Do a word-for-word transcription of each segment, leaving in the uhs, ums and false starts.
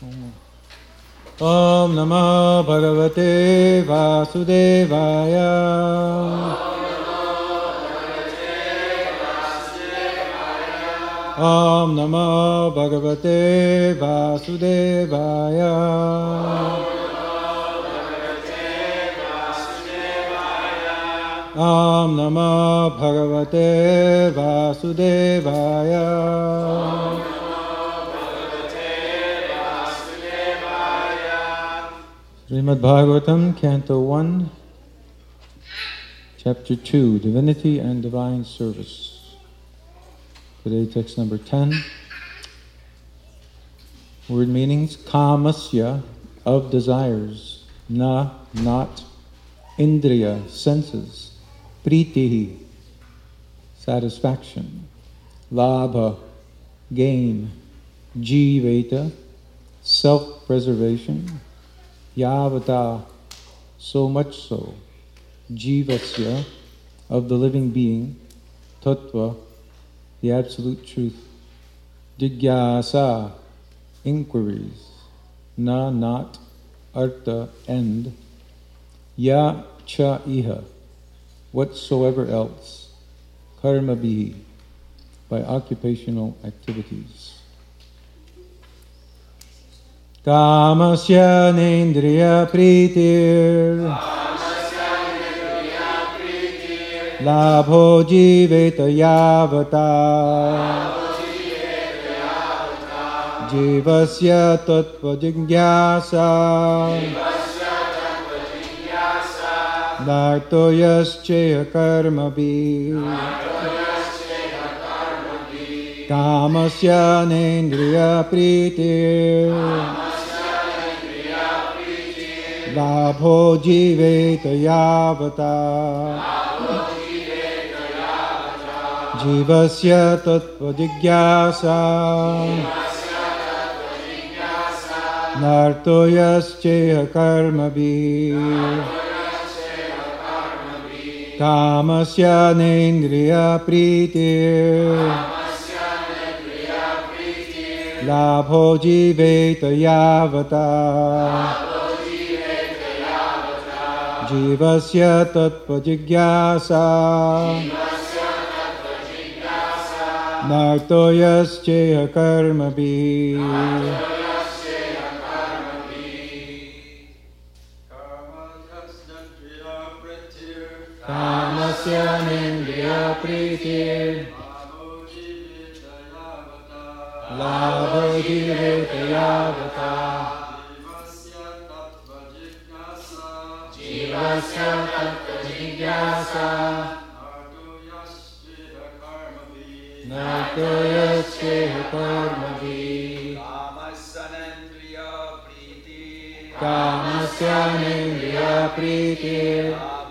Om Namah Bhagavate Vasudevaya. Om Namah Bhagavate Vasudevaya. Om Namah Bhagavate Vasudevaya. Srimad Bhagavatam, Canto one, Chapter two, Divinity and Divine Service. Today, text number ten. Word meanings: kamasya, of desires; na, not; indriya, senses; pritihi, satisfaction; labha, gain; jiveta, self-preservation; yavata, so much so; jivasya, of the living being; tattva, the absolute truth; jigyasa, inquiries; na, not; artha, end; ya, cha, iha, whatsoever else; karma bihi, by occupational activities. Kamasya nendriya pritir labho jiveta yavata jivasya tattva jigyasa narto yasceya karmabhi. Kamasya nendriya pritir labho jiveta yavata jivasya tattva jigyasa narto yasceya karmabhi. Kamasya nendriya pritir labho jiveta yavata jivasya tattva jigyasa narto yasceya karmabhi. Kamasya nendriya pritir labho jiveta yavata jivasya tattva jigyasa narto yasceya karmabhi. Kamasya nendriya pritir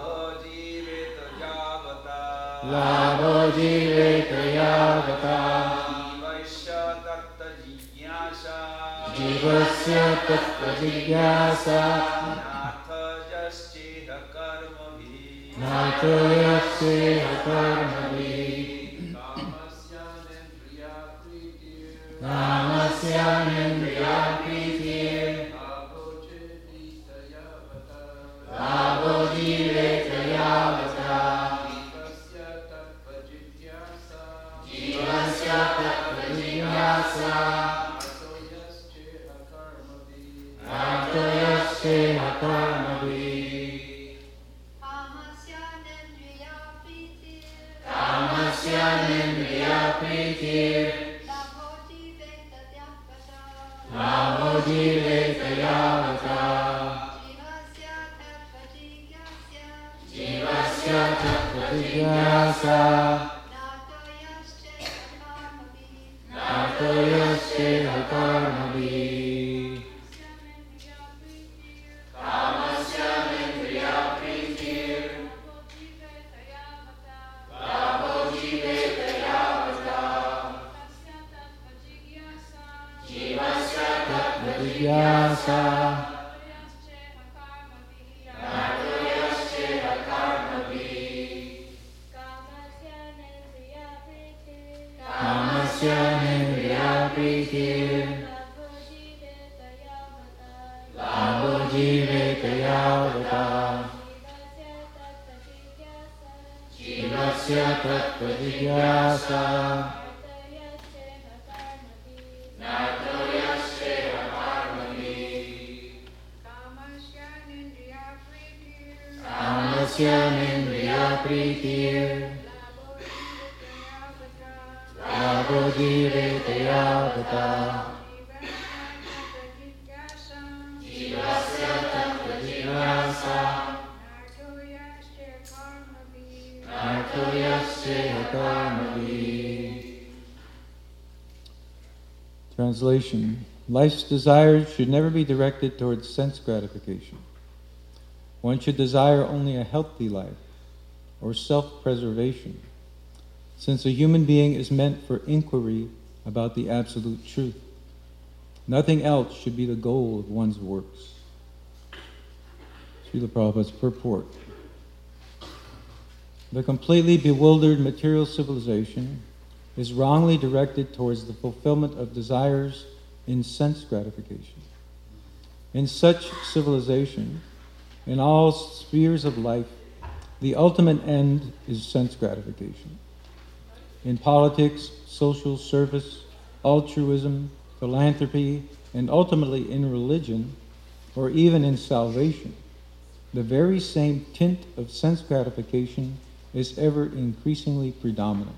labho jiveta yavata jivasya tattva jigyasa narto yasceya karmabhi. Kamasya nendriya pritir labho jiveta yavata jivasya tattva jigyasa narto yasceya karmabhi. Kamasya nendriya pritir labho jiveta yavata jivasya tattva jigyasa narto yasceya karmabhi. Kamasya nendriya pritir labho jiveta yavata jivasya tattva jigyasa narto yasceya karmabhi. Kamasya nendriya pritir jigyasa. Kamasya nindriya pritir. Labodhiretayavata. Jivasya tattva jigyasa. Nartoyasya karmavi. Translation. Life's desires should never be directed towards sense gratification. One should desire only a healthy life, or self-preservation, since a human being is meant for inquiry about the absolute truth. Nothing else should be the goal of one's works. Srila Prabhupada's purport. The completely bewildered material civilization is wrongly directed towards the fulfillment of desires in sense gratification. In such civilization, in all spheres of life, the ultimate end is sense gratification. In politics, social service, altruism, philanthropy, and ultimately in religion, or even in salvation, the very same tint of sense gratification is ever increasingly predominant.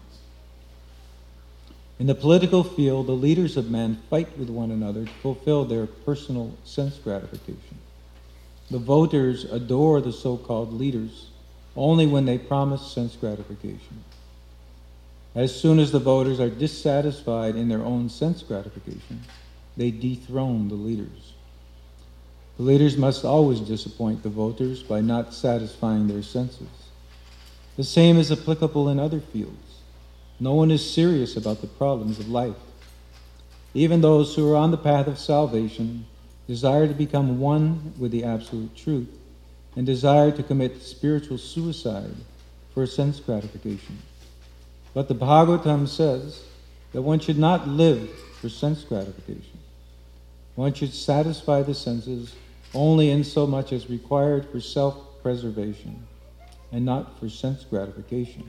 In the political field, the leaders of men fight with one another to fulfill their personal sense gratification. The voters adore the so-called leaders only when they promise sense gratification. As soon as the voters are dissatisfied in their own sense gratification, they dethrone the leaders. The leaders must always disappoint the voters by not satisfying their senses. The same is applicable in other fields. No one is serious about the problems of life. Even those who are on the path of salvation desire to become one with the absolute truth and desire to commit spiritual suicide for sense gratification. But the Bhagavatam says that one should not live for sense gratification. One should satisfy the senses only in so much as required for self-preservation and not for sense gratification.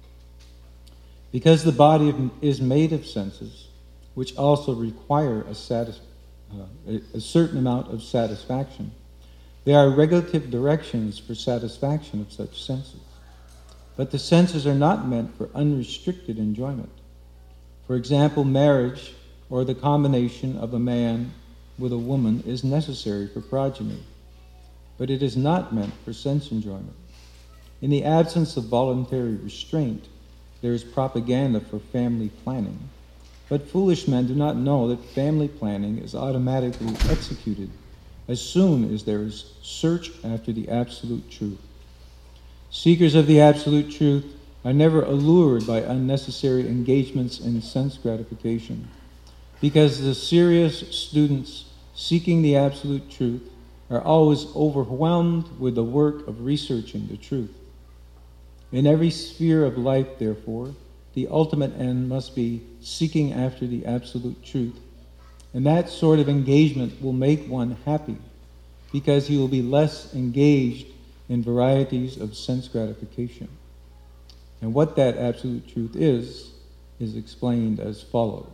Because the body is made of senses, which also require a, satis- uh, a, a certain amount of satisfaction, there are regulative directions for satisfaction of such senses. But the senses are not meant for unrestricted enjoyment. For example, marriage, or the combination of a man with a woman, is necessary for progeny, but it is not meant for sense enjoyment. In the absence of voluntary restraint, there is propaganda for family planning, but foolish men do not know that family planning is automatically executed as soon as there is search after the absolute truth. Seekers of the absolute truth are never allured by unnecessary engagements in sense gratification, because the serious students seeking the absolute truth are always overwhelmed with the work of researching the truth. In every sphere of life, therefore, the ultimate end must be seeking after the absolute truth, and that sort of engagement will make one happy, because he will be less engaged in varieties of sense gratification. And what that absolute truth is, is explained as follows.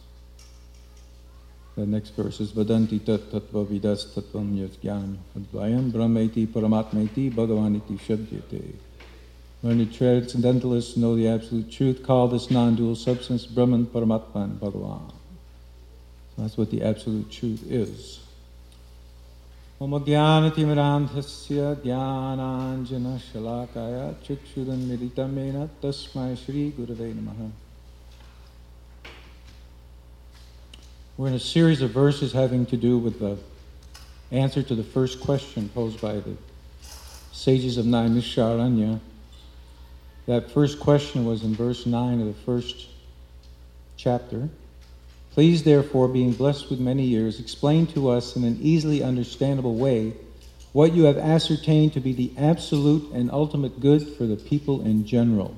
The next verse is Vadanti tat tattva vidas tattvam yat jnanam advayam brahmeti paramatmeti bhagavaniti shabdyate. Learned transcendentalists know the absolute truth, call this non-dual substance Brahman, Paramatma, and Bhagavan. So that's what the absolute truth is. Om Jnanatimirandhasya Jnananjana Shalakaya Chakshudam Militamena Tasmai Shri Gurave Namaha. We're in a series of verses having to do with the answer to the first question posed by the sages of Naimisharanya. That first question was in verse nine of the first chapter. Please, therefore, being blessed with many years, explain to us in an easily understandable way what you have ascertained to be the absolute and ultimate good for the people in general.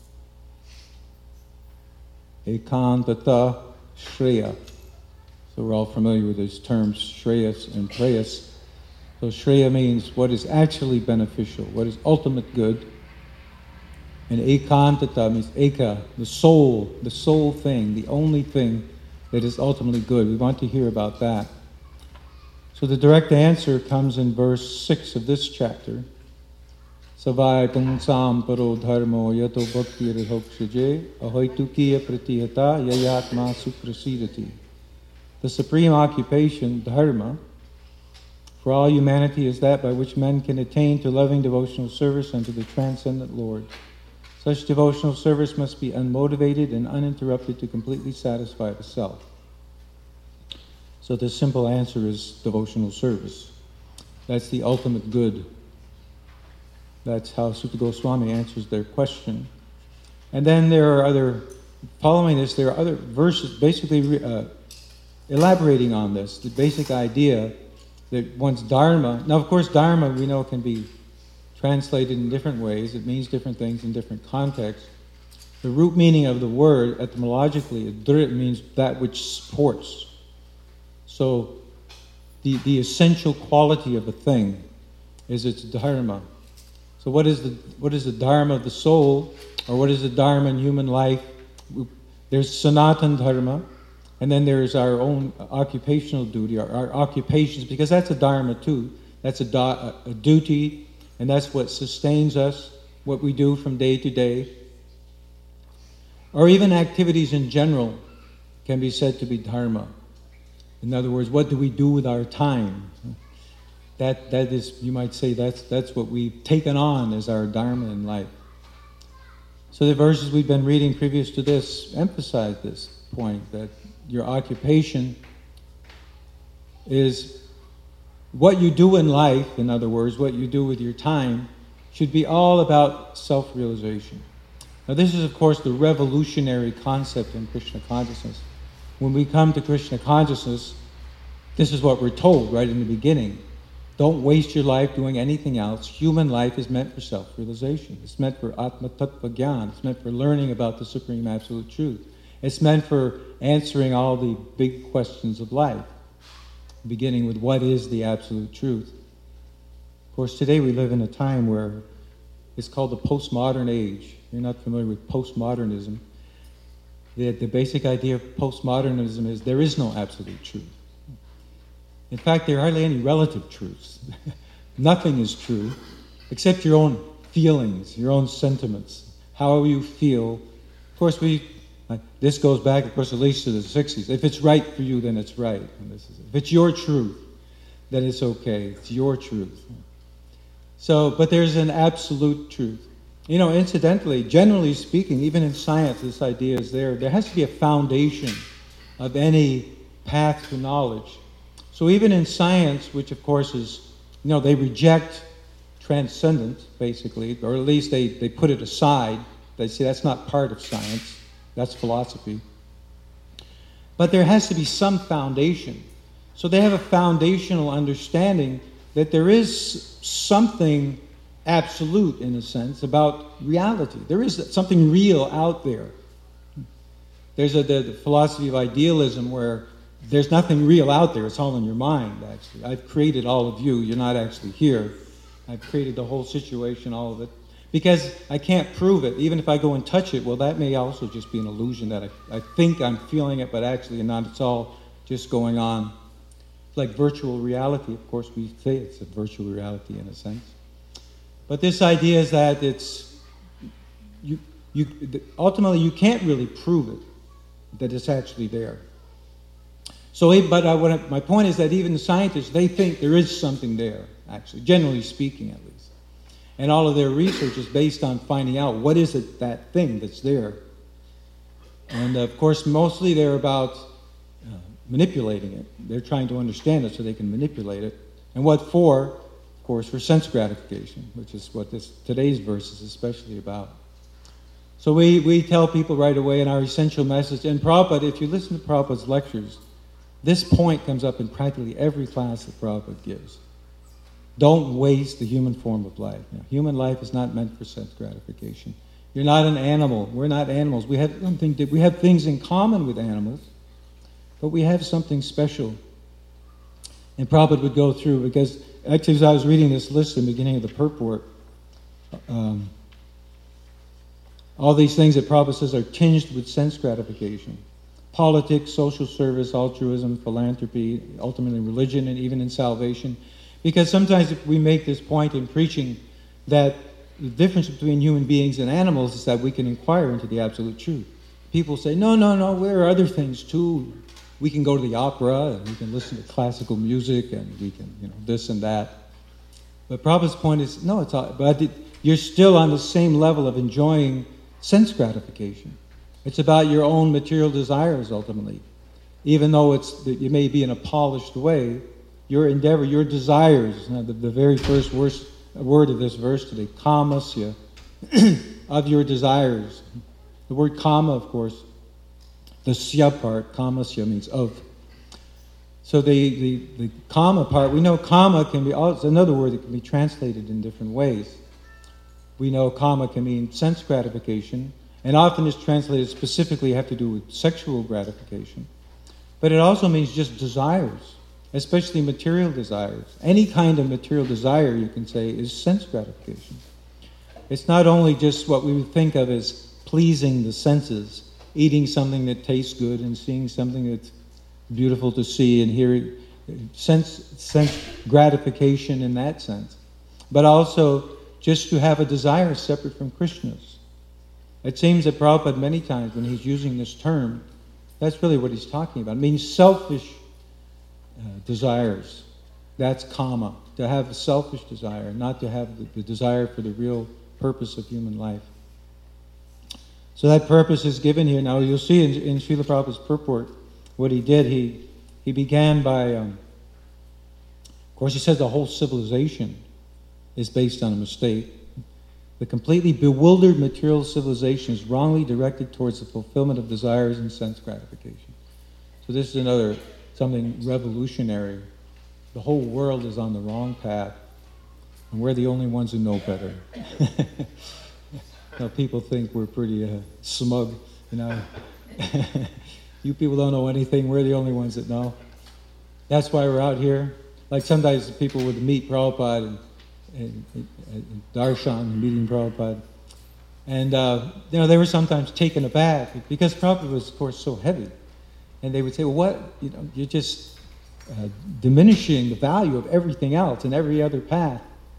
Ekantata Shreya. So we're all familiar with these terms, Shreyas and Preyas. So Shreya means what is actually beneficial, what is ultimate good. And ekantata means eka, the soul, the sole thing, the only thing that is ultimately good. We want to hear about that. So the direct answer comes in verse six of this chapter. Savai pungsam paro dharmo yato bhakti rhokshaje ahoitukiya pratihata yayatma suprasidati. The supreme occupation, dharma, for all humanity is that by which men can attain to loving devotional service unto the transcendent Lord. Such devotional service must be unmotivated and uninterrupted to completely satisfy the self. So the simple answer is devotional service. That's the ultimate good. That's how Sutta Goswami answers their question. And then there are other, following this, there are other verses basically uh, elaborating on this, the basic idea that one's dharma, now of course dharma we know can be translated in different ways. It means different things in different contexts. The root meaning of the word, etymologically, it means that which supports. So the, the essential quality of a thing is its dharma. So what is the what is the dharma of the soul, or what is the dharma in human life? There's sanatan dharma, and then there's our own occupational duty, our, our occupations, because that's a dharma too. That's a, da, a, a duty, and that's what sustains us, what we do from day to day. Or even activities in general can be said to be dharma. In other words, what do we do with our time? That that is, you might say, that's that's what we've taken on as our dharma in life. So the verses we've been reading previous to this emphasize this point, that your occupation is what you do in life, in other words, what you do with your time, should be all about self-realization. Now this is, of course, the revolutionary concept in Krishna consciousness. When we come to Krishna consciousness, this is what we're told right in the beginning. Don't waste your life doing anything else. Human life is meant for self-realization. It's meant for Atma Tattva Gyan. It's meant for learning about the Supreme Absolute Truth. It's meant for answering all the big questions of life, beginning with what is the Absolute Truth. Of course, today we live in a time where it's called the postmodern age. If you're not familiar with postmodernism, the, the basic idea of postmodernism is there is no absolute truth. In fact, there are hardly any relative truths. Nothing is true except your own feelings, your own sentiments, how you feel. Of course, we uh, this goes back, of course, at least to the sixties. If it's right for you, then it's right. And this is it. If it's your truth, then it's okay. It's your truth. So, but there's an absolute truth. You know, incidentally, generally speaking, even in science, this idea is there. There has to be a foundation of any path to knowledge. So even in science, which of course is, you know, they reject transcendence, basically, or at least they, they put it aside. They say that's not part of science, that's philosophy. But there has to be some foundation. So they have a foundational understanding that there is something absolute, in a sense, about reality. There is something real out there. There's a, the, the philosophy of idealism where there's nothing real out there. It's all in your mind, actually. I've created all of you. You're not actually here. I've created the whole situation, all of it. Because I can't prove it. Even if I go and touch it, well, that may also just be an illusion that I, I think I'm feeling it, but actually not. It's all just going on. It's like virtual reality. Of course, we say it's a virtual reality in a sense. But this idea is that it's... you, you ultimately, you can't really prove it, that it's actually there. So, but I, what I, my point is that even the scientists, they think there is something there, actually, generally speaking at least. And all of their research is based on finding out what is it, that thing that's there. And of course, mostly they're about uh, manipulating it. They're trying to understand it so they can manipulate it. And what for? Of course, for sense gratification, which is what this today's verse is especially about. So we, we tell people right away in our essential message, and Prabhupada, if you listen to Prabhupada's lectures, this point comes up in practically every class that Prabhupada gives. Don't waste the human form of life. Now, human life is not meant for sense gratification. You're not an animal. We're not animals. We have something. We have things in common with animals, but we have something special. And Prabhupada would go through, because actually as I was reading this list in the beginning of the purport, um, All these things that Prabhupada says are tinged with sense gratification. Politics, social service, altruism, philanthropy, ultimately religion, and even in salvation. Because sometimes if we make this point in preaching that the difference between human beings and animals is that we can inquire into the absolute truth. People say, no, no, no, there are other things too. We can go to the opera, and we can listen to classical music, and we can, you know, this and that. But Prabhupada's point is, no, it's all, but it, you're still on the same level of enjoying sense gratification. It's about your own material desires, ultimately. Even though it's it may be in a polished way, your endeavor, your desires, you know, the, the very first verse, word of this verse today, kamasya, of your desires. The word kama, of course, the sya part, kamasya, means of. So the, the, the kama part, we know kama can be, it's another word that can be translated in different ways. We know kama can mean sense gratification, and often is translated specifically have to do with sexual gratification. But it also means just desires, especially material desires. Any kind of material desire, you can say, is sense gratification. It's not only just what we would think of as pleasing the senses, eating something that tastes good and seeing something that's beautiful to see and hear, sense, sense gratification in that sense. But also just to have a desire separate from Krishna's. It seems that Prabhupada many times when he's using this term, that's really what he's talking about. It means selfish uh, desires. That's kama, to have a selfish desire, not to have the, the desire for the real purpose of human life. So that purpose is given here. Now you'll see in, in Srila Prabhupada's purport, what he did, he, he began by, um, of course he says the whole civilization is based on a mistake. The completely bewildered material civilization is wrongly directed towards the fulfillment of desires and sense gratification. So this is another, something revolutionary. The whole world is on the wrong path, and we're the only ones who know better. Now, people think we're pretty uh, smug, you know. You people don't know anything, we're the only ones that know. That's why we're out here. Like sometimes people would meet Prabhupada and And, and, and Darshan, meeting Prabhupada. And, uh, you know, they were sometimes taken aback because Prabhupada was, of course, so heavy. And they would say, well, what, you know, you're just uh, diminishing the value of everything else and every other path.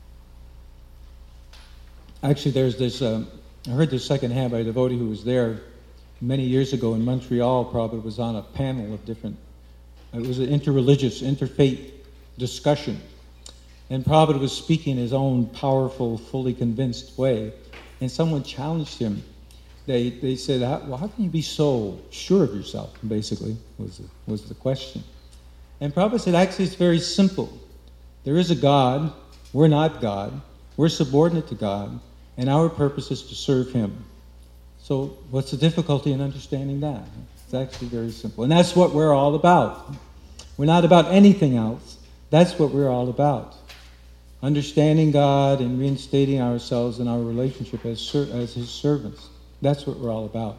Actually, there's this, um, I heard this secondhand by a devotee who was there many years ago in Montreal. Prabhupada was on a panel of different, it was an interreligious, interfaith discussion. And Prabhupada was speaking in his own powerful, fully convinced way. And someone challenged him. They they said, how, well, how can you be so sure of yourself, basically, was the, was the question. And Prabhupada said, actually, it's very simple. There is a God. We're not God. We're subordinate to God. And our purpose is to serve Him. So what's the difficulty in understanding that? It's actually very simple. And that's what we're all about. We're not about anything else. That's what we're all about. Understanding God and reinstating ourselves in our relationship as ser- as His servants. That's what we're all about.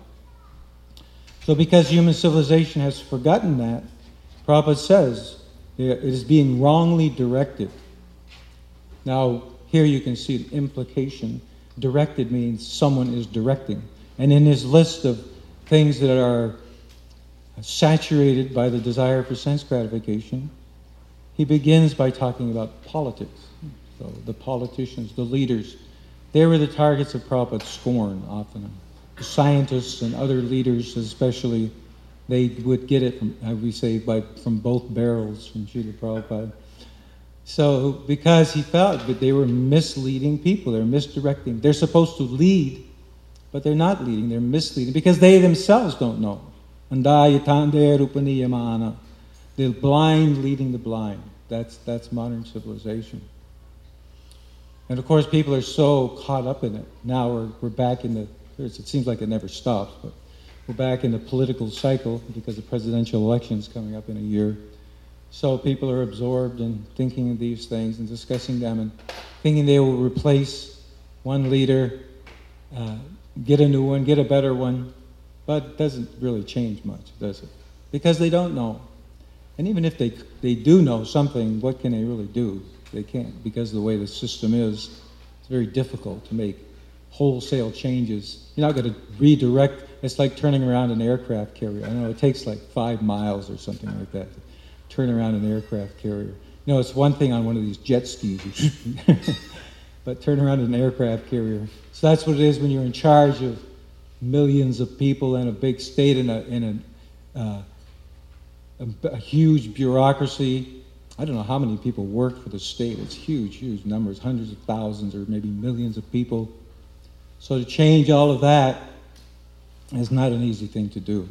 So because human civilization has forgotten that, Prabhupada says it is being wrongly directed. Now, here you can see the implication. Directed means someone is directing. And in his list of things that are saturated by the desire for sense gratification, he begins by talking about politics. So the politicians, the leaders, they were the targets of Prabhupada's scorn often. The scientists and other leaders especially, they would get it from, how we say, by, from both barrels from Srila Prabhupada. So because he felt that they were misleading people, they're misdirecting. They're supposed to lead, but they're not leading, they're misleading because they themselves don't know. Andayatande rupaniyamana. The blind leading the blind. That's that's modern civilization. And of course, people are so caught up in it. Now we're we're back in the, it seems like it never stops, but we're back in the political cycle because the presidential election is coming up in a year. So people are absorbed in thinking of these things and discussing them and thinking they will replace one leader, uh, get a new one, get a better one, but it doesn't really change much, does it? Because they don't know. And even if they they do know something, what can they really do? They can't, because of the way the system is. It's very difficult to make wholesale changes. You're not going to redirect. It's like turning around an aircraft carrier. I don't know, it takes like five miles or something like that to turn around an aircraft carrier. You know, it's one thing on one of these jet skis, but turn around an aircraft carrier. So that's what it is when you're in charge of millions of people in a big state, in a in a, uh, a, a huge bureaucracy. I don't know how many people work for the state. It's huge, huge numbers, hundreds of thousands or maybe millions of people. So to change all of that is not an easy thing to do.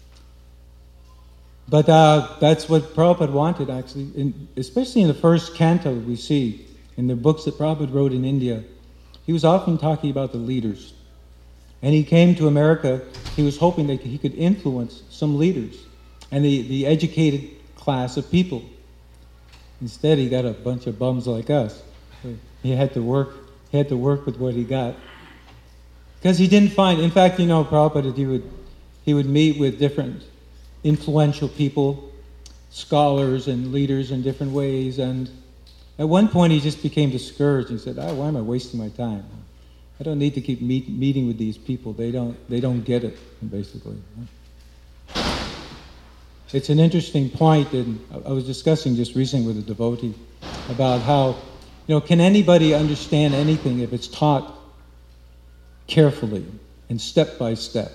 But uh, that's what Prabhupada wanted, actually, in, especially in the first canto we see, in the books that Prabhupada wrote in India. He was often talking about the leaders. And he came to America, he was hoping that he could influence some leaders and the, the educated class of people. Instead, he got a bunch of bums like us. He had to work, he had to work with what he got. Because he didn't find, in fact, you know, Prabhupada, he would, he would meet with different influential people, scholars and leaders in different ways, and at one point he just became discouraged. He said, oh, why am I wasting my time? I don't need to keep meet, meeting with these people. They don't, they don't get it, basically. It's an interesting point, and I was discussing just recently with a devotee about how, you know, can anybody understand anything if it's taught carefully and step by step?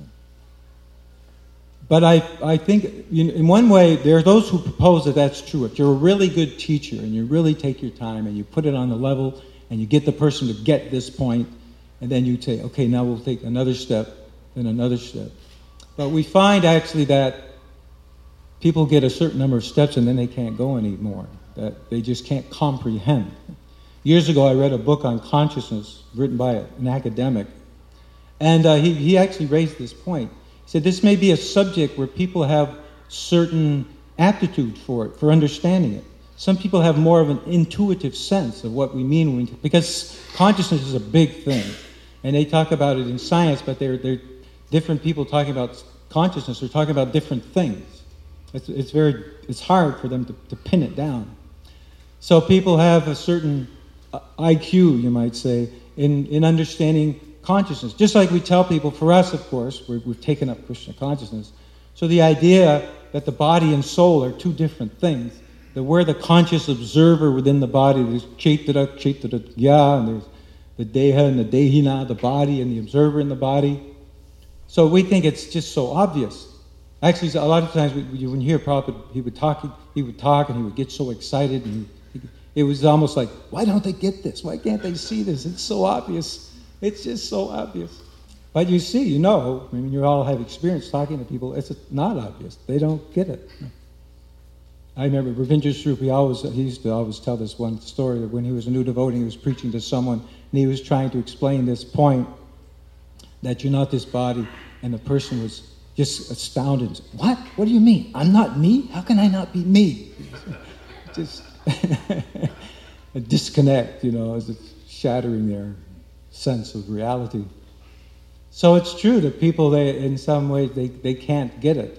But I, I think, you know, in one way, there are those who propose that that's true. If you're a really good teacher and you really take your time and you put it on the level and you get the person to get this point, and then you say, okay, now we'll take another step, then another step. But we find actually that people get a certain number of steps and then they can't go anymore, that they just can't comprehend. Years ago, I read a book on consciousness written by an academic, and uh, he, he actually raised this point. He said this may be a subject where people have certain aptitude for it, for understanding it. Some people have more of an intuitive sense of what we mean when we, because consciousness is a big thing. And they talk about it in science, but they're, they're different people talking about consciousness are talking about different things. It's, it's very, it's hard for them to, to pin it down. So people have a certain I Q, you might say, in, in understanding consciousness. Just like we tell people, for us, of course, we're, we've taken up Krishna consciousness. So the idea that the body and soul are two different things, that we're the conscious observer within the body, there's Chaitara, Chaitara Gya, and there's the Deha and the Dehina, the body and the observer in the body. So we think it's just so obvious. Actually, a lot of times we, when you hear Prabhupada, he would talk, he would talk and he would get so excited, and he, it was almost like, why don't they get this? Why can't they see this? It's so obvious. It's just so obvious. But you see, you know, I mean, you all have experience talking to people, it's not obvious. They don't get it. I remember Ravindra Swarup, he, always, he used to always tell this one story that when he was a new devotee, he was preaching to someone, and he was trying to explain this point, that you're not this body, and the person was just astounded. What? What do you mean? I'm not me? How can I not be me? Just a disconnect, you know, as it's shattering their sense of reality. So it's true that people, they, in some ways, they, they can't get it.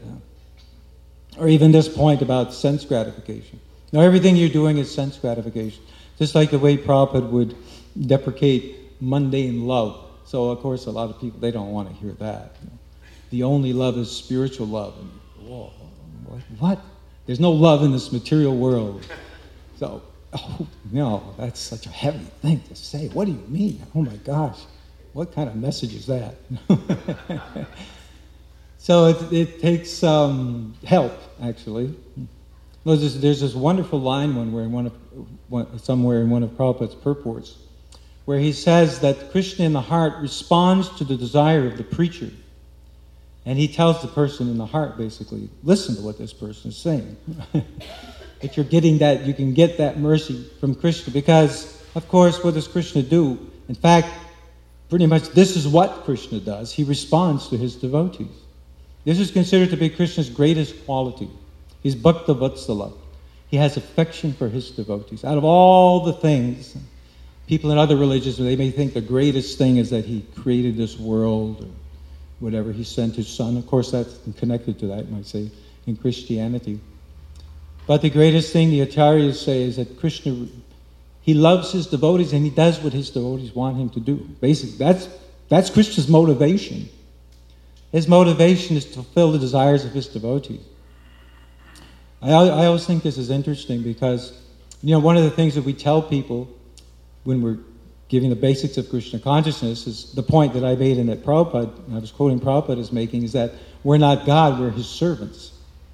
Or even this point about sense gratification. Now, everything you're doing is sense gratification. Just like the way Prabhupada would deprecate mundane love. So, of course, a lot of people, they don't want to hear that. You know, the only love is spiritual love. And, whoa, what? There's no love in this material world. So, oh, no, that's such a heavy thing to say. What do you mean? Oh, my gosh. What kind of message is that? So it, it takes um, help, actually. There's this, there's this wonderful line one where in one of, one, somewhere in one of Prabhupada's purports, where he says that Krishna in the heart responds to the desire of the preacher. And he tells the person in the heart, basically, listen to what this person is saying. If you're getting that, you can get that mercy from Krishna. Because, of course, what does Krishna do? In fact, pretty much this is what Krishna does. He responds to his devotees. This is considered to be Krishna's greatest quality. He's Bhakta Vatsala. He has affection for his devotees. Out of all the things, people in other religions, they may think the greatest thing is that he created this world or whatever. He sent his son. Of course, that's connected to that, you might say, in Christianity. But the greatest thing the Acharyas say is that Krishna, He loves his devotees and he does what his devotees want him to do. Basically, that's, that's Krishna's motivation. His motivation is to fulfill the desires of his devotees. I, I always think this is interesting because, you know, one of the things that we tell people when we're giving the basics of Krishna consciousness is the point that I made in that Prabhupada, I was quoting Prabhupada is making, is that we're not God, we're his servants.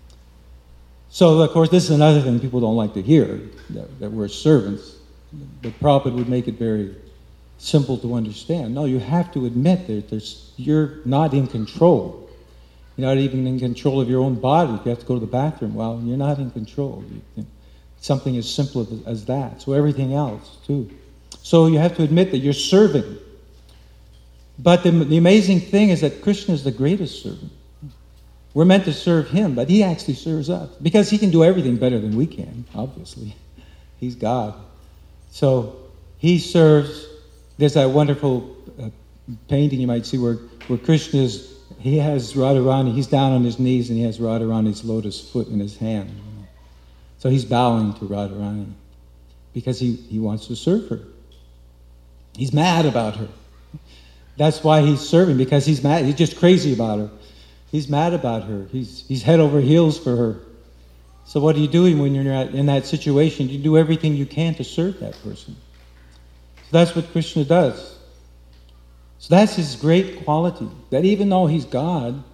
So, of course, this is another thing people don't like to hear, that, that we're servants. But Prabhupada would make it very simple to understand. No, you have to admit that there's, you're not in control. You're not even in control of your own body. If you have to go to the bathroom, well, you're not in control. You, something as simple as, as that. So everything else, too. So you have to admit that you're serving. But the, the amazing thing is that Krishna is the greatest servant. We're meant to serve him, but he actually serves us. Because he can do everything better than we can, obviously. He's God. So he serves. There's that wonderful uh, painting you might see where, where Krishna is, he has Radharani, he's down on his knees and he has Radharani's lotus foot in his hand. So he's bowing to Radharani because he, he wants to serve her. He's mad about her. That's why he's serving, because he's mad. He's just crazy about her. He's mad about her. He's, he's head over heels for her. So what are you doing when you're in that situation? You do everything you can to serve that person. So that's what Krishna does. So that's his great quality, that even though he's God,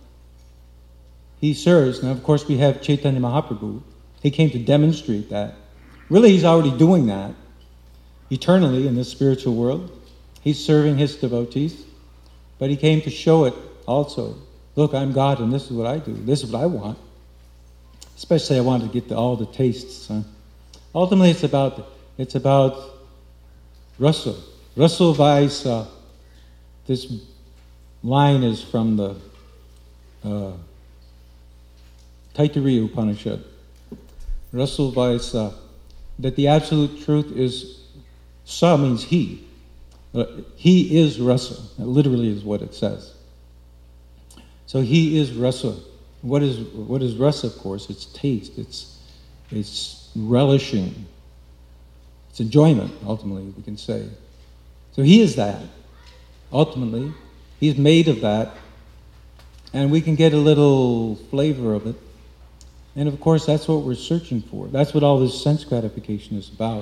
he serves. Now, of course, we have Chaitanya Mahaprabhu. He came to demonstrate that. Really, he's already doing that eternally in this spiritual world. He's serving his devotees, but he came to show it also. Look, I'm God, and this is what I do. This is what I want. Especially, I want to get to all the tastes. Huh? Ultimately, it's about it's about rasa. Rasa vaisa. This line is from the uh, Taittiriya Upanishad. Rasa vaisa. That the absolute truth is sa means he. Uh, he is rasa. That literally is what it says. So he is rasa. What is what is rasa? Of course, it's taste. It's it's relishing. It's enjoyment. Ultimately, we can say. So he is that. Ultimately, he's made of that, and we can get a little flavor of it. And of course, that's what we're searching for. That's what all this sense gratification is about.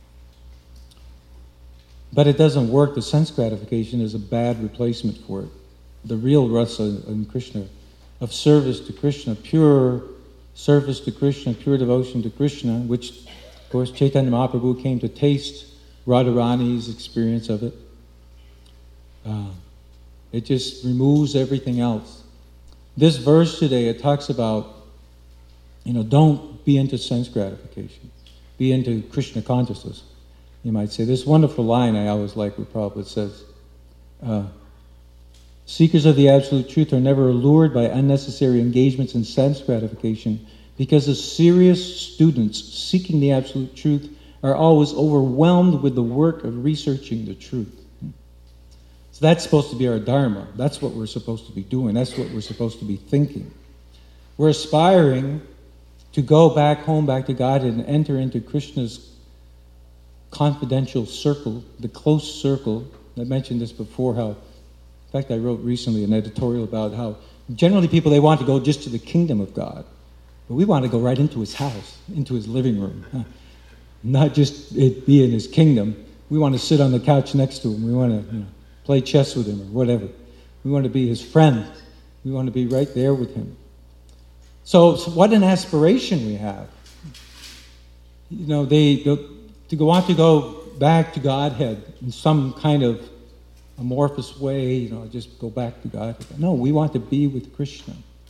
But it doesn't work. The sense gratification is a bad replacement for it. The real rasa in Krishna, of service to Krishna, pure service to Krishna, pure devotion to Krishna, which, of course, Chaitanya Mahaprabhu came to taste Radharani's experience of it. Uh, it just removes everything else. This verse today, it talks about, you know, don't be into sense gratification. Be into Krishna consciousness. You might say, this wonderful line I always like where Prabhupada says, uh, seekers of the absolute truth are never allured by unnecessary engagements in sense gratification because the serious students seeking the absolute truth are always overwhelmed with the work of researching the truth. So that's supposed to be our dharma. That's what we're supposed to be doing. That's what we're supposed to be thinking. We're aspiring to go back home, back to God, and enter into Krishna's confidential circle, the close circle. I mentioned this before, how, in fact, I wrote recently an editorial about how generally people, they want to go just to the kingdom of God. But we want to go right into his house, into his living room. Not just it be in his kingdom. We want to sit on the couch next to him. We want to, you know, play chess with him or whatever. We want to be his friend. We want to be right there with him. So, so what an aspiration we have. You know, they, they to go want to go back to Godhead in some kind of amorphous way, you know, just go back to Godhead. No, we want to be with Krishna.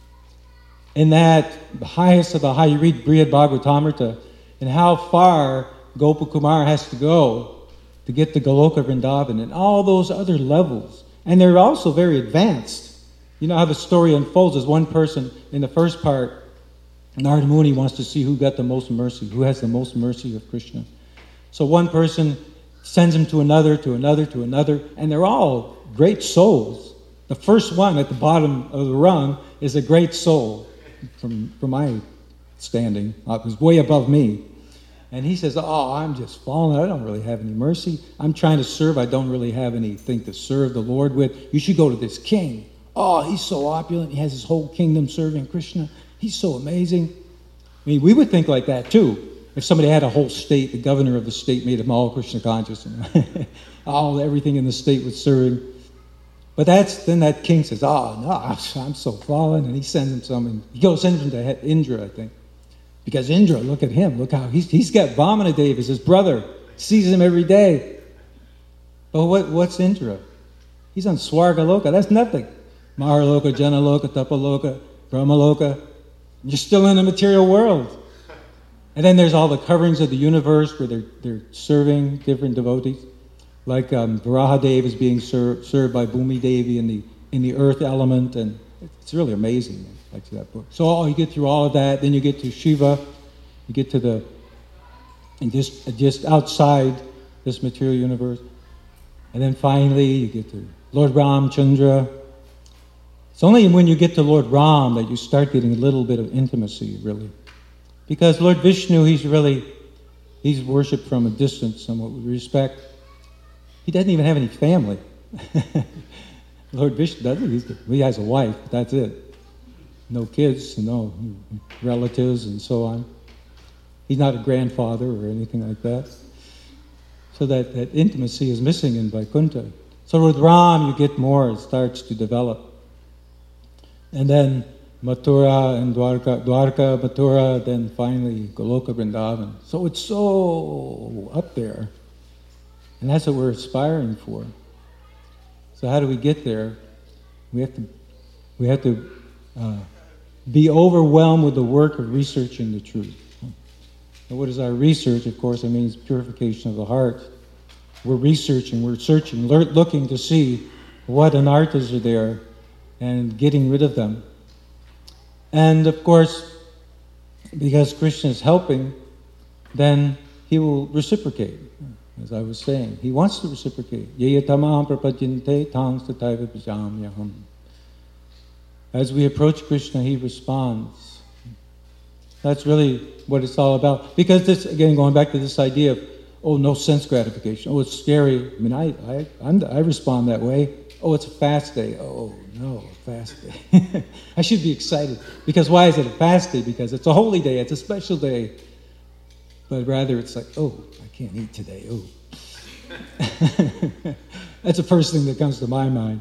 In that, the highest of the high, you read Brihad Bhagavatamrita, and how far Gopakumar has to go to get to Goloka Vrindavan and all those other levels. And they're also very advanced. You know how the story unfolds as one person in the first part, Narada Muni wants to see who got the most mercy, who has the most mercy of Krishna. So one person sends him to another, to another, to another, and they're all great souls. The first one at the bottom of the rung is a great soul, from, from my standing. It was way above me. And he says, oh, I'm just fallen. I don't really have any mercy. I'm trying to serve. I don't really have anything to serve the Lord with. You should go to this king. Oh, he's so opulent. He has his whole kingdom serving Krishna. He's so amazing. I mean, we would think like that too. If somebody had a whole state, the governor of the state made them all Krishna conscious, and all everything in the state was serving. But that's then that king says, "Oh no, I'm so fallen," and he sends him some. And he goes sends him to Indra, I think, because Indra, look at him, look how he's he's got Vamanadev as his brother, sees him every day. But what what's Indra? He's on Swargaloka. That's nothing. Maharloka, Janaloka, Tapaloka, Brahmaloka. You're still in the material world. And then there's all the coverings of the universe where they're they're serving different devotees. Like um, Varahadev is being ser- served by Bhumi Devi in the in the earth element, and it's really amazing. I like that book. So oh, you get through all of that, then you get to Shiva, you get to the and just just outside this material universe, and then finally you get to Lord Ramchandra. It's only when you get to Lord Ram that you start getting a little bit of intimacy, really. Because Lord Vishnu, he's really, he's worshipped from a distance, somewhat with respect. He doesn't even have any family. Lord Vishnu doesn't. He's, he has a wife, but that's it. No kids, no relatives, and so on. He's not a grandfather or anything like that. So that, that intimacy is missing in Vaikuntha. So with Ram, you get more. It starts to develop. And then Mathura and Dwarka, Dwarka, Mathura, then finally Goloka Vrindavan. So it's so up there. And that's what we're aspiring for. So how do we get there? We have to, we have to uh, be overwhelmed with the work of researching the truth. And what is our research? Of course, it means purification of the heart. We're researching, we're searching, looking to see what anarthas are there and getting rid of them. And of course, because Krishna is helping, then he will reciprocate. As I was saying, he wants to reciprocate. Yeyatamaham prapajinte tangs tataiva pajamyaham. As we approach Krishna, he responds. That's really what it's all about. Because this, again, going back to this idea of, oh, no sense gratification. Oh, it's scary. I mean, I I I'm, I respond that way. Oh, it's a fast day. Oh, no, a fast day. I should be excited. Because why is it a fast day? Because it's a holy day. It's a special day. But rather it's like, oh, I can't eat today. Oh. That's the first thing that comes to my mind.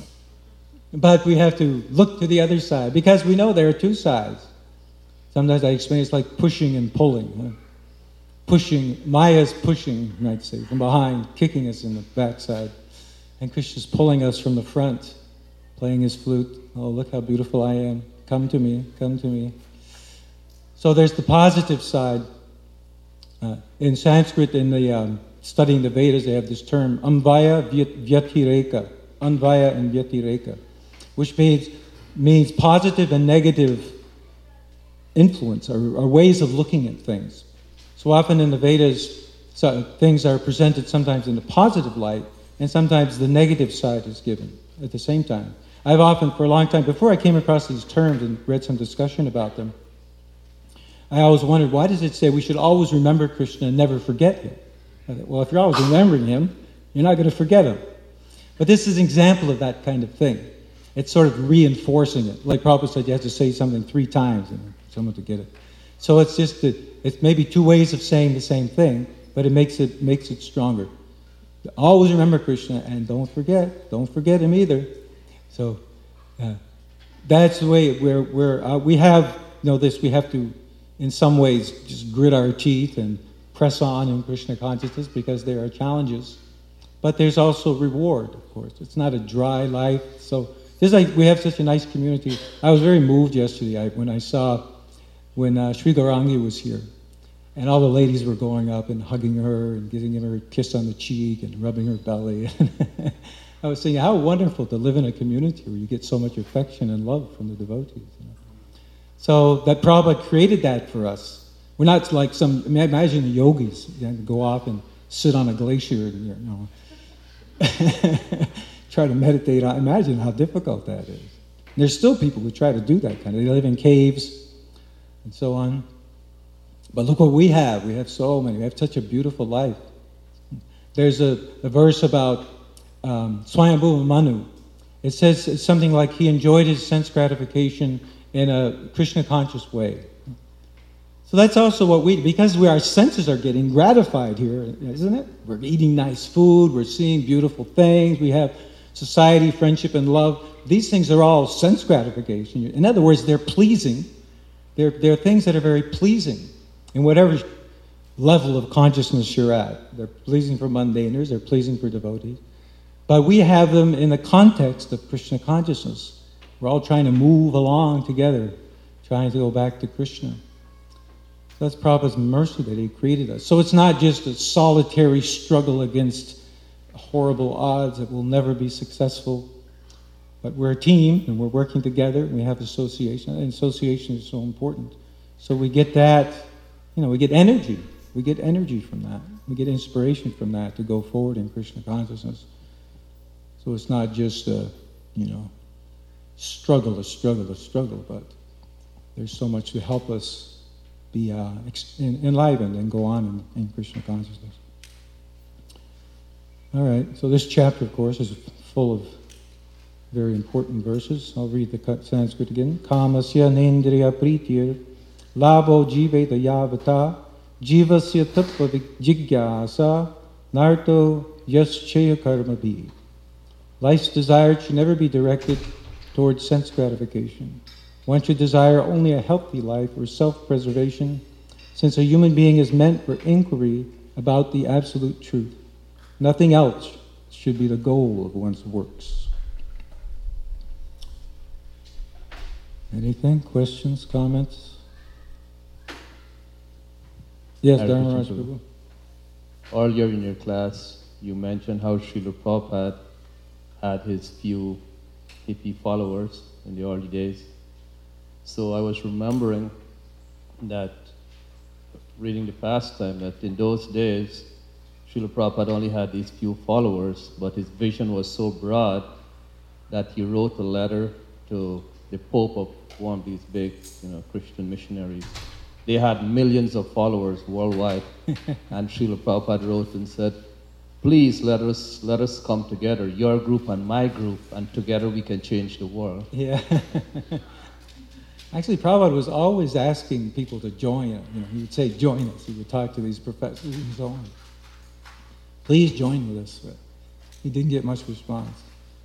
But we have to look to the other side. Because we know there are two sides. Sometimes I explain it's like pushing and pulling. Huh? Pushing, Maya's pushing, you might say, from behind, kicking us in the backside. And Krishna's pulling us from the front, playing his flute. Oh, look how beautiful I am. Come to me, come to me. So there's the positive side. Uh, in Sanskrit, in the um, studying the Vedas, they have this term, Anvaya Vyatireka. Anvaya and Vyatireka. Which means, means positive and negative influence, or, or ways of looking at things. So often in the Vedas, so things are presented sometimes in the positive light, and sometimes the negative side is given at the same time. I've often, for a long time, before I came across these terms and read some discussion about them, I always wondered, why does it say we should always remember Krishna and never forget him? I thought, well, if you're always remembering him, you're not going to forget him. But this is an example of that kind of thing. It's sort of reinforcing it. Like Prabhupada said, you have to say something three times in someone to get it. So it's just that it's maybe two ways of saying the same thing, but it makes it makes it stronger. Always remember Krishna, and don't forget, don't forget him either. So uh, that's the way where where uh, we have you know this. We have to, in some ways, just grit our teeth and press on in Krishna consciousness because there are challenges, but there's also reward. Of course, it's not a dry life. So just like we have such a nice community. I was very moved yesterday when I saw when uh, Sri Gaurangi was here. And all the ladies were going up and hugging her and giving her a kiss on the cheek and rubbing her belly. I was saying, how wonderful to live in a community where you get so much affection and love from the devotees. You know? So that Prabhupada created that for us. We're not like some, imagine the yogis, you know, go off and sit on a glacier and, you know, try to meditate on. Imagine how difficult that is. And there's still people who try to do that kind of, they live in caves and so on. But look what we have. We have so many. We have such a beautiful life. There's a, a verse about um, Swayambhuva Manu. It says it's something like he enjoyed his sense gratification in a Krishna conscious way. So that's also what we, because we, our senses are getting gratified here, isn't it? We're eating nice food, we're seeing beautiful things, we have society, friendship, and love. These things are all sense gratification. In other words, they're pleasing. They're, they're things that are very pleasing in whatever level of consciousness you're at. They're pleasing for mundaners, they're pleasing for devotees. But we have them in the context of Krishna consciousness. We're all trying to move along together, trying to go back to Krishna. That's Prabhupada's mercy that he created us. So it's not just a solitary struggle against horrible odds that will never be successful. But we're a team, and we're working together, and we have association. And association is so important. So we get that, you know, we get energy. We get energy from that. We get inspiration from that to go forward in Krishna consciousness. So it's not just a, you know, struggle, a struggle, a struggle, but there's so much to help us be uh, ex- enlivened and go on in, in Krishna consciousness. All right, so this chapter, of course, is full of very important verses. I'll read the Sanskrit again. Kamasya nendriya pritir labo jiveta yavata jivasya tattva jigyasa narto yaschaya karma bhi. Life's desire should never be directed towards sense gratification. One should desire only a healthy life or self-preservation, since a human being is meant for inquiry about the absolute truth. Nothing else should be the goal of one's works. Anything? Questions? Comments? Yes, Dharmaraj Prabhu. Earlier in your class, you mentioned how Srila Prabhupada had his few hippie followers in the early days. So I was remembering that, reading the pastime, that in those days, Srila Prabhupada only had these few followers, but his vision was so broad that he wrote a letter to the Pope of one of these big, you know, Christian missionaries. They had millions of followers worldwide, and Srila Prabhupada wrote and said, please let us let us come together, your group and my group, and together we can change the world. Yeah. Actually, Prabhupada was always asking people to join him. You know, he would say, join us. He would talk to these professors and so on. Please join with us. But he didn't get much response.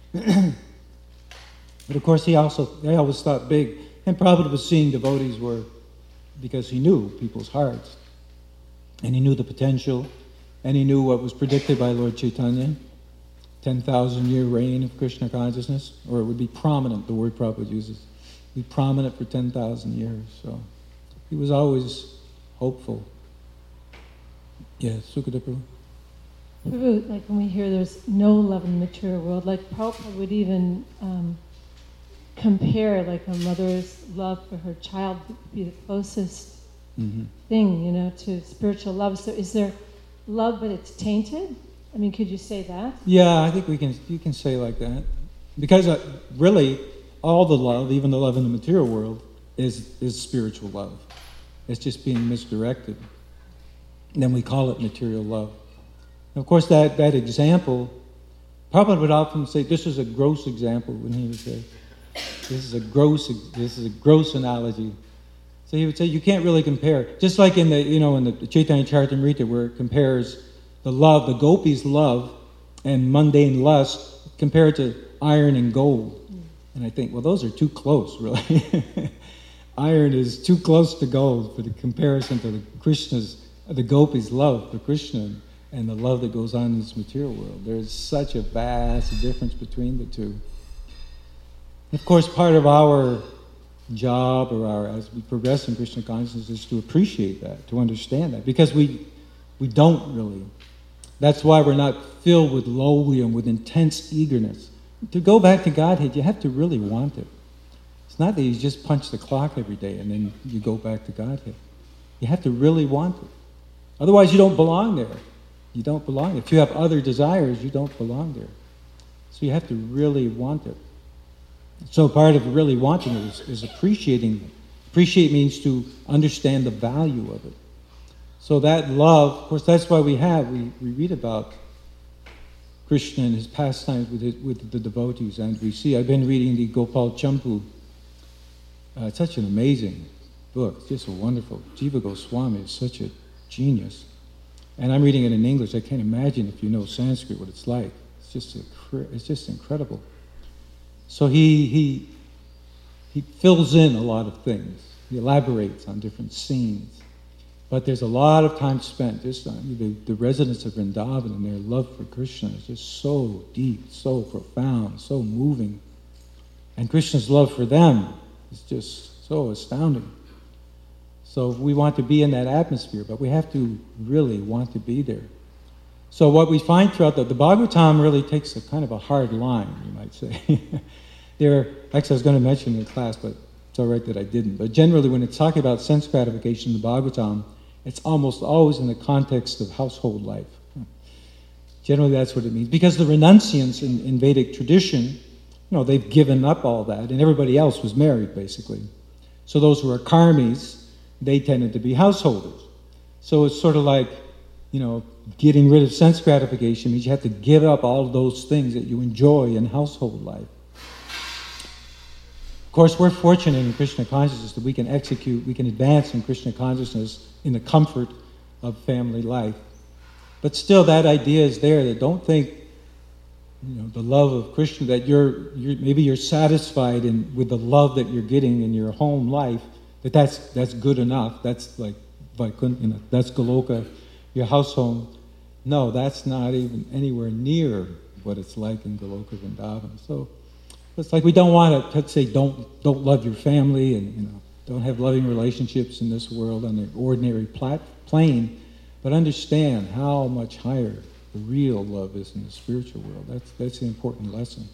But of course, he also, they always thought big. And Prabhupada was seeing devotees were, because he knew people's hearts. And he knew the potential. And he knew what was predicted by Lord Chaitanya. ten thousand year reign of Krishna consciousness. Or it would be prominent, the word Prabhupada uses. Be prominent for ten thousand years. So he was always hopeful. Yes, Sukadeva Prabhu. Prabhu, like when we hear there's no love in the material world, like Prabhupada would even um, compare like a mother's love for her child to be the closest mm-hmm. thing, you know, to spiritual love. So is there love but it's tainted? I mean, could you say that? Yeah, I think we can. You can say like that. Because uh, really, all the love, even the love in the material world, is is spiritual love. It's just being misdirected. And then we call it material love. And of course, that, that example, Prabhupada would often say, this is a gross example, when he would say, this is a gross, this is a gross analogy. So he would say, you can't really compare. Just like in the, you know, in the Chaitanya Charitamrita, where it compares the love, the gopis' love and mundane lust, compared to iron and gold. And I think, well, those are too close, really. Iron is too close to gold for the comparison to the Krishna's, the gopis' love for Krishna and the love that goes on in this material world. There's such a vast difference between the two. Of course, part of our job, or our, as we progress in Krishna consciousness, is to appreciate that, to understand that, because we we don't really. That's why we're not filled with lowly and with intense eagerness. To go back to Godhead, you have to really want it. It's not that you just punch the clock every day and then you go back to Godhead. You have to really want it. Otherwise, you don't belong there. You don't belong there. If you have other desires, you don't belong there. So you have to really want it. So part of really wanting it is, is appreciating it. Appreciate means to understand the value of it. So that love, of course, that's why we have, we, we read about Krishna and his pastimes with, his, with the devotees, and we see, I've been reading the Gopal Champu. Uh, it's such an amazing book, it's just a wonderful. Jiva Goswami is such a genius. And I'm reading it in English. I can't imagine if you know Sanskrit what it's like. It's just a, it's just incredible. So he he he fills in a lot of things. He elaborates on different scenes. But there's a lot of time spent just on the, the residents of Vrindavan and their love for Krishna is just so deep, so profound, so moving. And Krishna's love for them is just so astounding. So we want to be in that atmosphere, but we have to really want to be there. So what we find throughout the, the Bhagavatam really takes a kind of a hard line, you might say. there, actually I was going to mention in class, but it's all right that I didn't. But generally when it's talking about sense gratification in the Bhagavatam, it's almost always in the context of household life. Generally that's what it means. Because the renunciants in, in Vedic tradition, you know, they've given up all that, and everybody else was married, basically. So those who are karmis, they tended to be householders. So it's sort of like, you know, getting rid of sense gratification means you have to give up all of those things that you enjoy in household life. Of course, we're fortunate in Krishna consciousness that we can execute, we can advance in Krishna consciousness in the comfort of family life. But still, that idea is there that don't think, you know, the love of Krishna, that you're, you're maybe you're satisfied in with the love that you're getting in your home life, that that's that's good enough. That's like, like you know, that's Goloka, your house home. No, that's not even anywhere near what it's like in Goloka Vrindavan. So it's like we don't want to say don't don't love your family and, you know, don't have loving relationships in this world on the ordinary plat- plane, but understand how much higher the real love is in the spiritual world. That's that's the important lesson.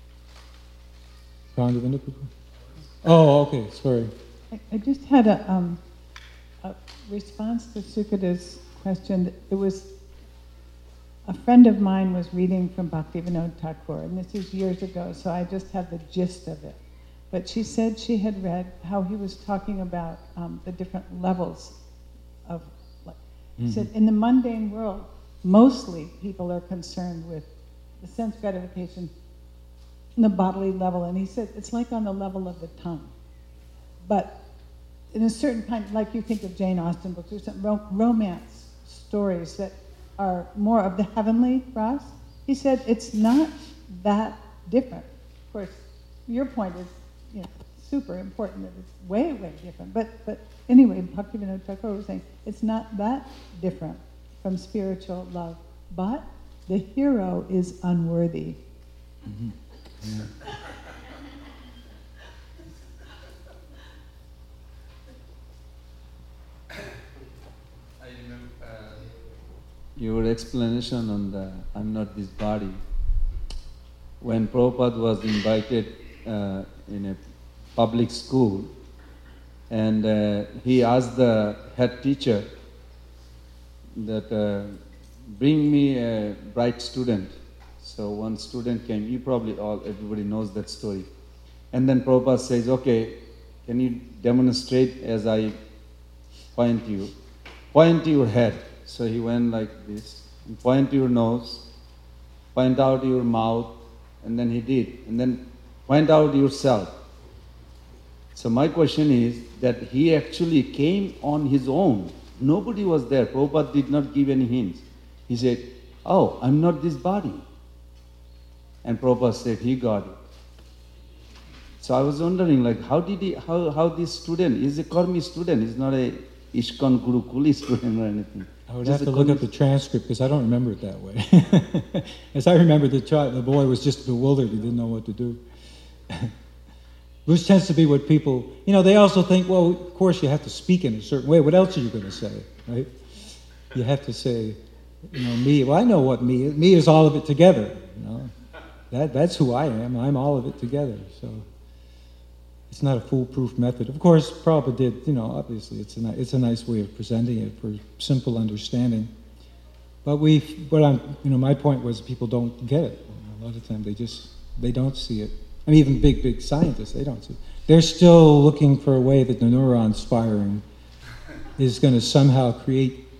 Oh, okay, sorry. I, I just had a, um, a response to Sukada's question. It was a friend of mine was reading from Bhaktivinoda Thakur, and this is years ago, so I just have the gist of it. But she said she had read how he was talking about um, the different levels of, like, mm-hmm. He said, in the mundane world, mostly people are concerned with the sense gratification on the bodily level, and he said it's like on the level of the tongue. But in a certain kind, like you think of Jane Austen books or some ro- romance stories that are more of the heavenly Ras, he said it's not that different. Of course, your point is, you know, super important that it's way, way different. But but anyway, Bhaktivinoda Thakur was saying it's not that different from spiritual love, but the hero is unworthy. Mm-hmm. Yeah. I remember uh, your explanation on the I'm not this body. When Prabhupada was invited uh, in a public school, and uh, he asked the head teacher that uh, bring me a bright student. So one student came. You probably all everybody knows that story. And then Prabhupada says, "Okay, can you demonstrate as I point you? Point to your head." So he went like this. And point to your nose. Point out your mouth. And then he did. And then point out yourself. So my question is that he actually came on his own. Nobody was there. Prabhupada did not give any hints. He said, "Oh, I'm not this body." And Prabhupada said he got it. So I was wondering, like, how did he, how, how this student, is a Karmi student, he's not a Ishkan Gurukuli student or anything. I would Just have to a look Karmi up the transcript because I don't remember it that way. As I remember, the child, the boy was just bewildered. He didn't know what to do. Which tends to be what people, you know, they also think, well, of course you have to speak in a certain way. What else are you going to say, right? You have to say, you know, me. Well, I know what me is. Me is all of it together, you know. That, that's who I am. I'm all of it together. So it's not a foolproof method. Of course, Prabhupada did, you know, obviously it's a, it's a nice way of presenting it for simple understanding. But we, but I'm, you know, my point was people don't get it. A lot of times they just, they don't see it. I mean, even big, big scientists, they don't see it. They're still looking for a way that the neuron firing is going to somehow create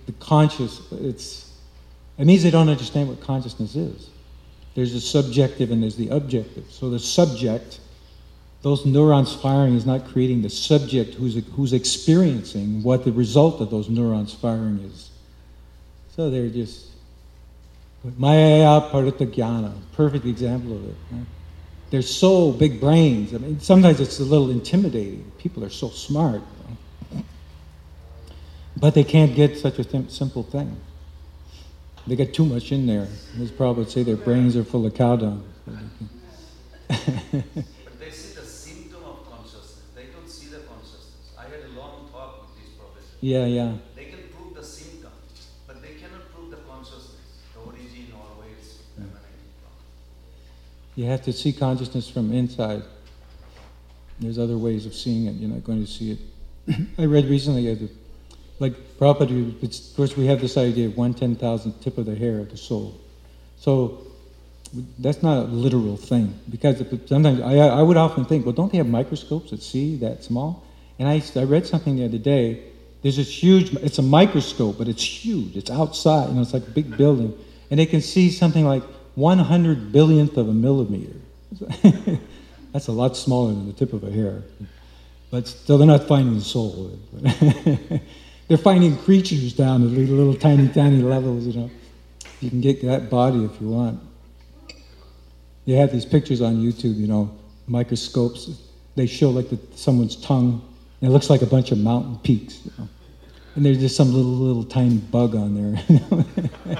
the conscious, it's, it means they don't understand what consciousness is. There's the subjective and there's the objective. So the subject, those neurons firing is not creating the subject who's, who's experiencing what the result of those neurons firing is. So they're just, Maya Parita Jnana, perfect example of it. Right? They're so big brains. I mean, sometimes it's a little intimidating. People are so smart. You know? But they can't get such a th- simple thing. They got too much in there. As Prabhupada would say, their brains are full of cow dung. But they see the symptom of consciousness. They don't see the consciousness. I had a long talk with these professors. Yeah, yeah. They can prove the symptom, but they cannot prove the consciousness, the origin or where it's emanating from. You have to see consciousness from inside. There's other ways of seeing it. You're not going to see it. I read recently, uh, like Prabhupada, it's, of course we have this idea of one ten thousandth tip of the hair of the soul. So that's not a literal thing. Because sometimes I, I would often think, well, don't they have microscopes that see that small? And I, I read something the other day. There's this huge, it's a microscope, but it's huge. It's outside, you know, it's like a big building. And they can see something like one hundred billionth of a millimeter. That's a lot smaller than the tip of a hair. But still, they're not finding the soul. They're finding creatures down at little, little tiny, tiny levels, you know. You can get that body if you want. They have these pictures on YouTube, you know, microscopes. They show like the, someone's tongue, and it looks like a bunch of mountain peaks, you know. And there's just some little, little tiny bug on there. You know?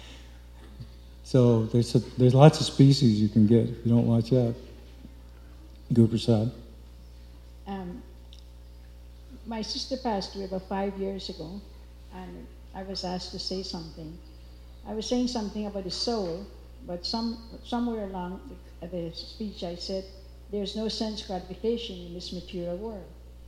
So there's a, there's lots of species you can get if you don't watch out. Guru Prasad. Um, my sister passed away about five years ago, and I was asked to say something. I was saying something about the soul, but some somewhere along the, the speech I said, there's no sense gratification in this material world.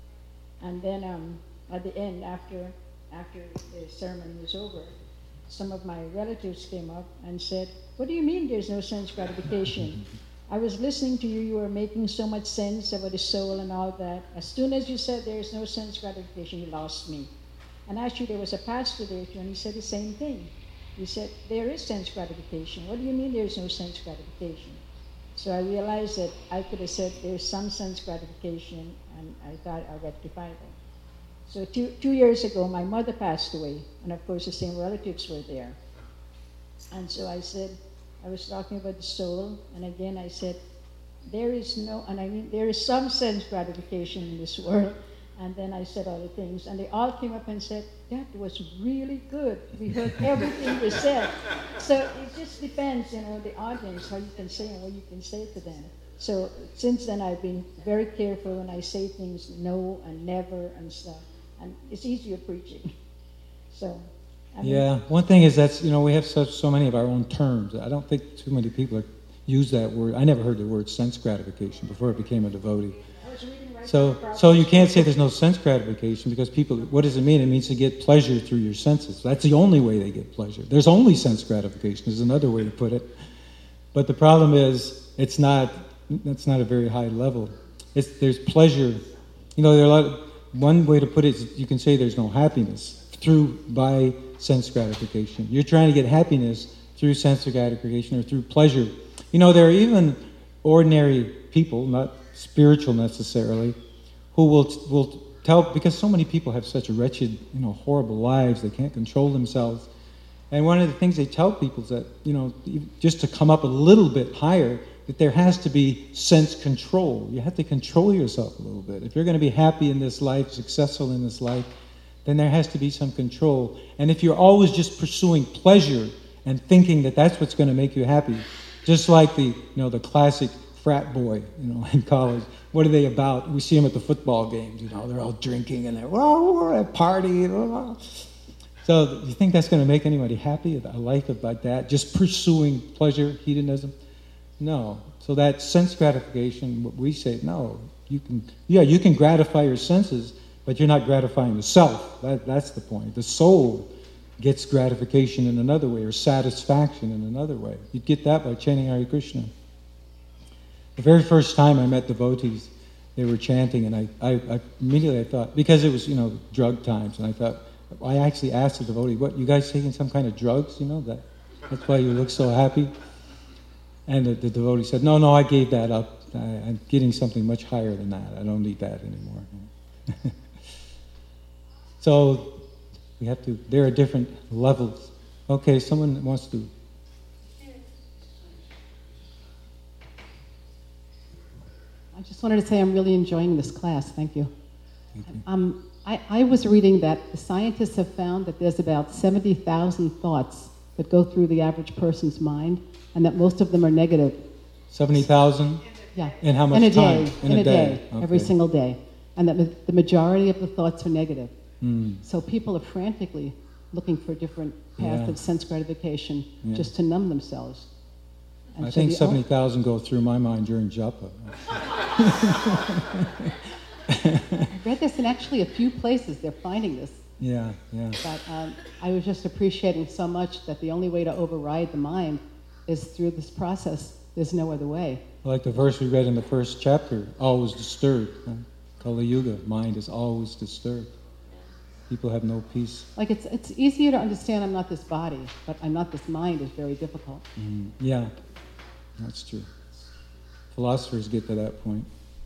And then um, at the end, after after the ceremony was over, some of my relatives came up and said, what do you mean there's no sense gratification? I was listening to you, you were making so much sense about the soul and all that. As soon as you said there's no sense gratification, you lost me. And actually there was a pastor there too, and he said the same thing. He said, there is sense gratification. What do you mean there's no sense gratification? So I realized that I could have said there's some sense gratification, and I thought I'll rectify that. So two, two years ago, my mother passed away, and of course the same relatives were there. And so I said, I was talking about the soul, and again I said, there is no, and I mean, there is some sense gratification in this world. And then I said other things, and they all came up and said, that was really good. We heard everything you said. So it just depends, you know, the audience, how you can say and what you can say to them. So since then I've been very careful when I say things no and never and stuff. And it's easier preaching. So, I mean, Yeah, one thing is that's, you know, we have such so many of our own terms. I don't think too many people use that word. I never heard the word sense gratification before I became a devotee. I was reading right So, from the so you can't say there's no sense gratification because people, what does it mean? It means to get pleasure through your senses. That's the only way they get pleasure. There's only sense gratification is another way to put it. But the problem is, it's not, that's not a very high level. It's, there's pleasure. You know, there are a lot, one way to put it is you can say there's no happiness through, by sense gratification. You're trying to get happiness through sense gratification or through pleasure. You know, there are even ordinary people, not spiritual necessarily, who will will tell, because so many people have such wretched, you know, horrible lives, they can't control themselves. And one of the things they tell people is that, you know, just to come up a little bit higher, that there has to be sense control. You have to control yourself a little bit. If you're going to be happy in this life, successful in this life, then there has to be some control. And if you're always just pursuing pleasure and thinking that that's what's going to make you happy, just like the, you know, the classic frat boy, you know, in college. What are they about? We see them at the football games, you know, they're all drinking and they're, whoa, we're at a party. So you think that's going to make anybody happy, a life about that? Just pursuing pleasure, hedonism? No. So that sense gratification, what we say, no. You can, yeah, you can gratify your senses, but you're not gratifying the self. That, that's the point. The soul gets gratification in another way, or satisfaction in another way. You get that by chanting Hare Krishna. The very first time I met devotees, they were chanting, and I, I, I immediately I thought, because it was, you know, drug times, and I thought, I actually asked the devotee, what, you guys taking some kind of drugs, you know, that, that's why you look so happy? And the, the devotee said, no, no, I gave that up. I, I'm getting something much higher than that. I don't need that anymore. So we have to, there are different levels. Okay, someone wants to. I just wanted to say I'm really enjoying this class. Thank you. Thank you. Um, I, I was reading that the scientists have found that there's about seventy thousand thoughts that go through the average person's mind, and that most of them are negative. seventy thousand? Yeah. In how much in a time? Day, in, in a day, day every okay. single day. And that ma- the majority of the thoughts are negative. Mm. So people are frantically looking for a different path Yeah. of sense gratification Yeah. just to numb themselves. And I so think the seventy thousand go through my mind during japa. I read this in actually a few places. They're finding this. Yeah, yeah. But um, I was just appreciating so much that the only way to override the mind is through this process. There's no other way. Like the verse we read in the first chapter, always disturbed. Huh? Kali Yuga, mind is always disturbed. People have no peace. Like it's it's easier to understand I'm not this body, but I'm not this mind is very difficult. Mm, yeah, that's true. Philosophers get to that point.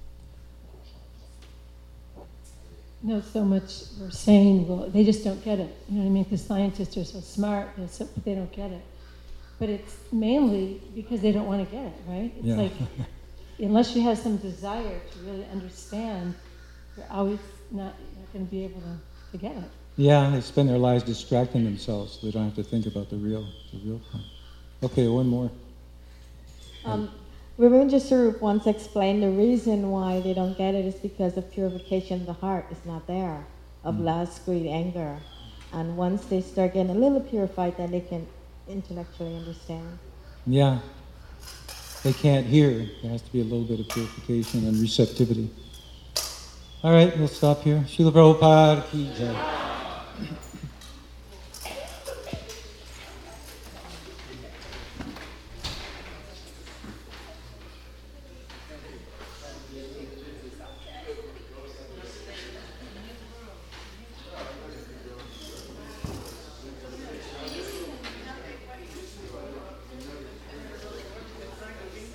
know so much we're saying, well, they just don't get it. You know what I mean? Because scientists are so smart, they're so, but they don't get it. But it's mainly because they don't want to get it, right? It's Yeah. like, unless you have some desire to really understand, you're always not, not going to be able to, to get it. Yeah, they spend their lives distracting themselves so they don't have to think about the real, the real point. Okay, one more. Um, Virendraji Swarup once explained the reason why they don't get it is because the purification of the heart is not there, of mm. lust, greed, anger. And once they start getting a little purified, then they can intellectually understand. Yeah. They can't hear. There has to be a little bit of purification and receptivity. All right, we'll stop here. Srila Prabhupada ki jai.